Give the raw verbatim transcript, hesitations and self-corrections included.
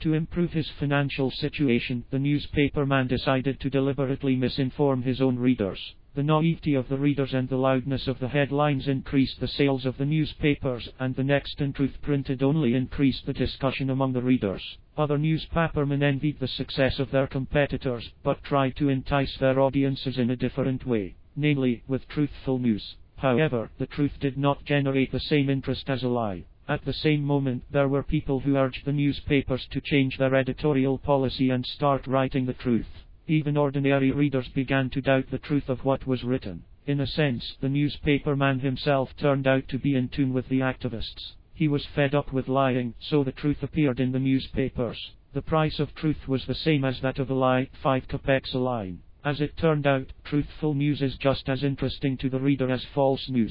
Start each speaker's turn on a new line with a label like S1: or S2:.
S1: To improve his financial situation, the newspaperman decided to deliberately misinform his own readers. The naivety of the readers and the loudness of the headlines increased the sales of the newspapers, and the next in truth printed only increased the discussion among the readers. Other newspapermen envied the success of their competitors, but tried to entice their audiences in a different way, namely, with truthful news. However, the truth did not generate the same interest as a lie. At the same moment, there were people who urged the newspapers to change their editorial policy and start writing the truth. Even ordinary readers began to doubt the truth of what was written. In a sense, the newspaperman himself turned out to be in tune with the activists. He was fed up with lying, so the truth appeared in the newspapers. The price of truth was the same as that of a lie, five kopecks a line. As it turned out, truthful news is just as interesting to the reader as false news.